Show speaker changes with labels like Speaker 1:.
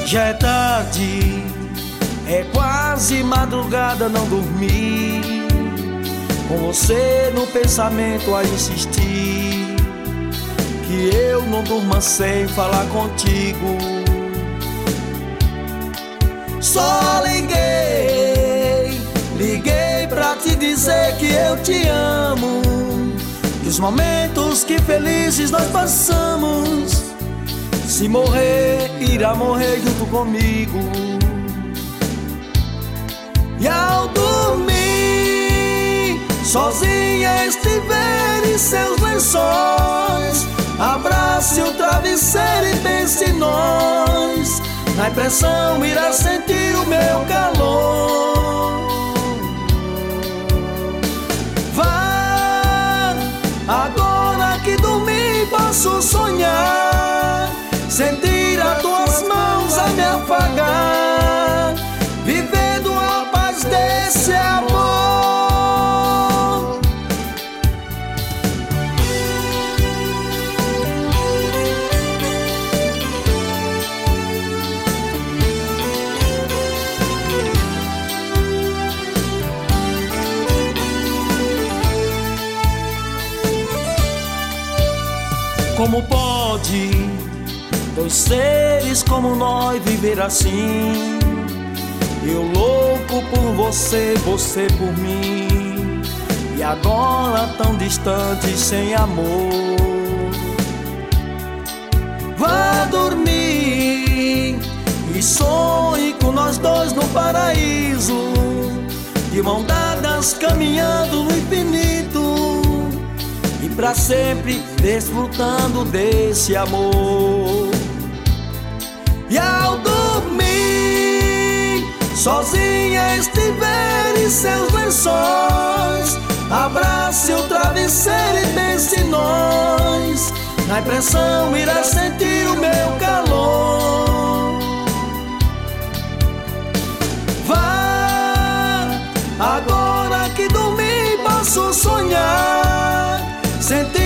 Speaker 1: Já é tarde, é quase madrugada, não dormi, com você no pensamento a insistir, que eu não durma sem falar contigo. Só liguei pra te dizer que eu te amo, que os momentos que felizes nós passamos, se morrer, irá morrer junto comigo. E ao dormir, sozinha estiver em seus lençóis, abrace o travesseiro e pense em nós. Na impressão irá sentir o meu calor. Vá, agora que dormi posso sonhar, sentir as tuas mãos a me afagar, vivendo a paz desse amor. Como pode dois seres como nós viver assim? Eu louco por você, você por mim, e agora tão distante, sem amor. Vá dormir e sonhe com nós dois no paraíso, de mão dadas caminhando no infinito, e pra sempre desfrutando desse amor. E ao dormir, sozinha estiver em seus lençóis, abrace o travesseiro e pense em nós. Na impressão irá sentir o meu calor. Vá, agora que dormi posso sonhar, sentir